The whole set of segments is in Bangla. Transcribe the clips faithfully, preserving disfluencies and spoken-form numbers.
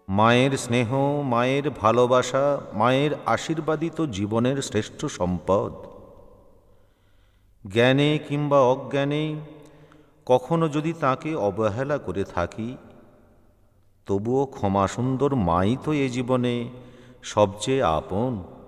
মায়ের স্নেহ, মায়ের ভালোবাসা, মায়ের আশীর্বাদই তো জীবনের শ্রেষ্ঠ সম্পদ। জ্ঞানে কিংবা অজ্ঞানে কখনো যদি তাকে অবহেলা করে থাকি, তবুও ক্ষমাসুন্দর মাই তো এ জীবনে সবচেয়ে আপন।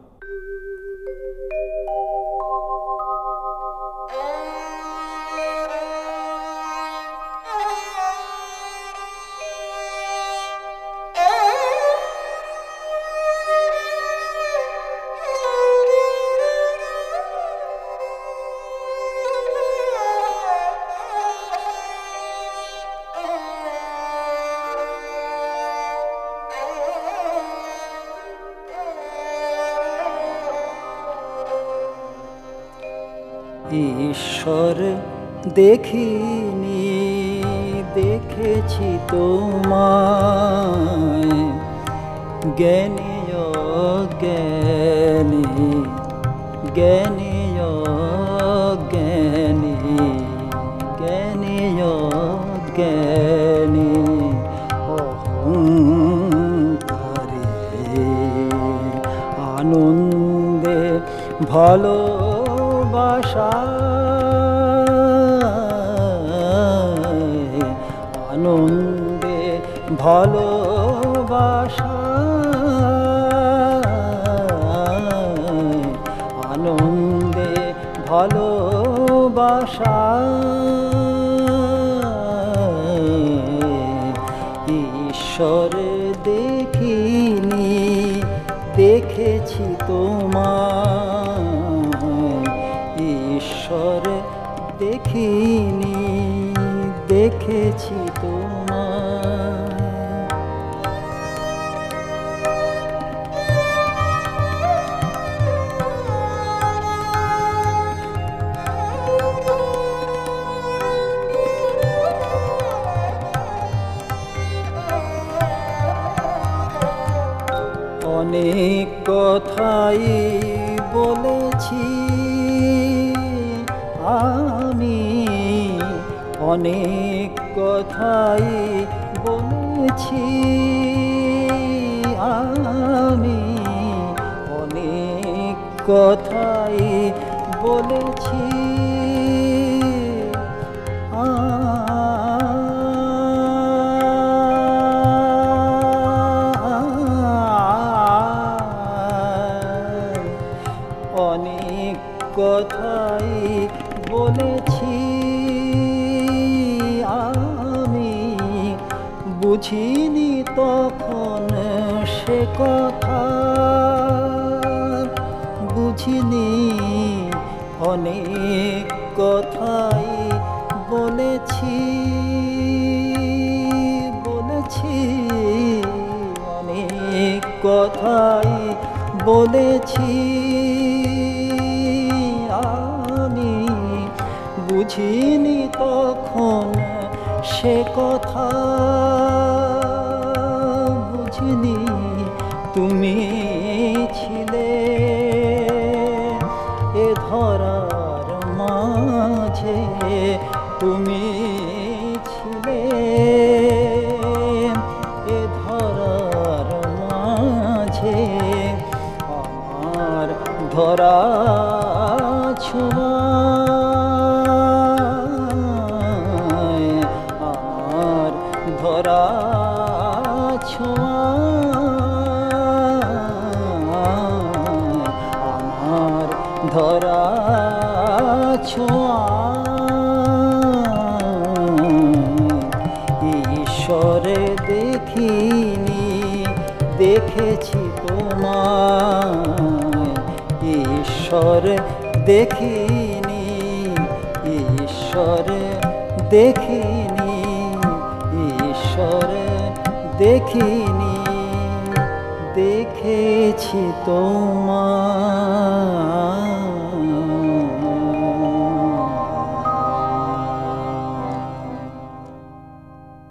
ঈশ্বর দেখিনি, দেখেছি তোমায়, জ্ঞানী অজ্ঞানী, জ্ঞানী অজ্ঞানী, জ্ঞানী অজ্ঞানী, অহংকারে আনন্দে ভালোবাসায়, আনন্দে ভালোবাসায়, আনন্দে ভালোবাসায়, ঈশ্বর দেখিনি, দেখেছি তোমায়, ঈশ্বর দেখিনি, দেখেছি তোমায়। অনেক কথাই বলেছি আমি, অনেক কথাই বলেছি আমি, অনেক কথাই বলেছি অনেক কথাই বলেছি আমি, বুঝিনি তখন সে কথা, বুঝিনি অনেক কথাই বলেছি, বলেছি অনেক কথাই বলেছি আমি, বুঝিনি তখন সে কথা, বুঝিনি তুমি ছিলে এ ধরার মাঝে, তুমি ছিলে এ ধরার মাঝে, আমার ধরা ছোঁয়ায়, আমার ধরা ছোঁয়ায়, আমার ধরা ছোঁয়ায়, ঈশ্বরে দেখিনি, দেখেছি তোমায়, ঈশ্বর দেখিনি, ঈশ্বর দেখিনি, ঈশ্বর দেখিনি, দেখেছি তোমায়।